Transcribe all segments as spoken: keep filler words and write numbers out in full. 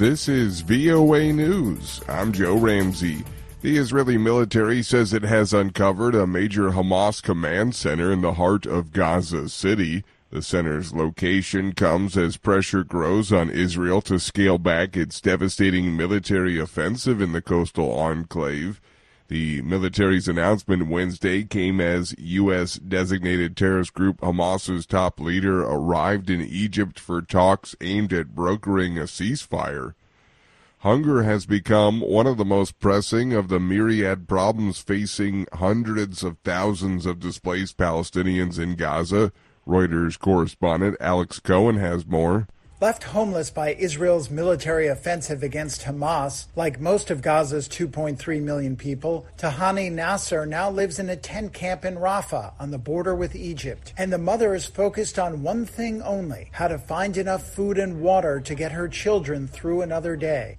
This is V O A News. I'm Joe Ramsey. The Israeli military says it has uncovered a major Hamas command center in the heart of Gaza City. The center's location comes as pressure grows on Israel to scale back its devastating military offensive in the coastal enclave. The military's announcement Wednesday came as U S designated terrorist group Hamas's top leader arrived in Egypt for talks aimed at brokering a ceasefire. Hunger has become one of the most pressing of the myriad problems facing hundreds of thousands of displaced Palestinians in Gaza. Reuters correspondent Alex Cohen has more. Left homeless by Israel's military offensive against Hamas, like most of Gaza's two point three million people, Tahani Nasser now lives in a tent camp in Rafah on the border with Egypt. And the mother is focused on one thing only, how to find enough food and water to get her children through another day.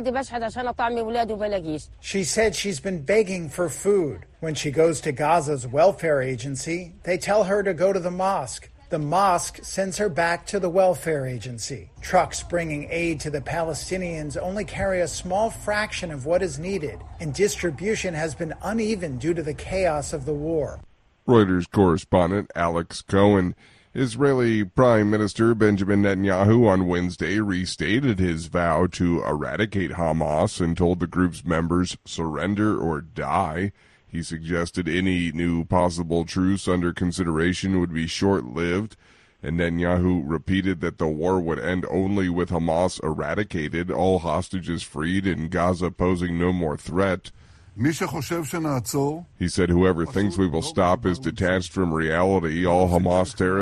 She said she's been begging for food. When she goes to Gaza's welfare agency, they tell her to go to the mosque. The mosque sends her back to the welfare agency. Trucks bringing aid to the Palestinians only carry a small fraction of what is needed, and distribution has been uneven due to the chaos of the war. Reuters correspondent Alex Cohen. Israeli Prime Minister Benjamin Netanyahu on Wednesday restated his vow to eradicate Hamas and told the group's members, surrender or die. He suggested any new possible truce under consideration would be short-lived, and Netanyahu repeated that the war would end only with Hamas eradicated, all hostages freed, and Gaza posing no more threat. He said whoever thinks we will stop is detached from reality. All Hamas terrorists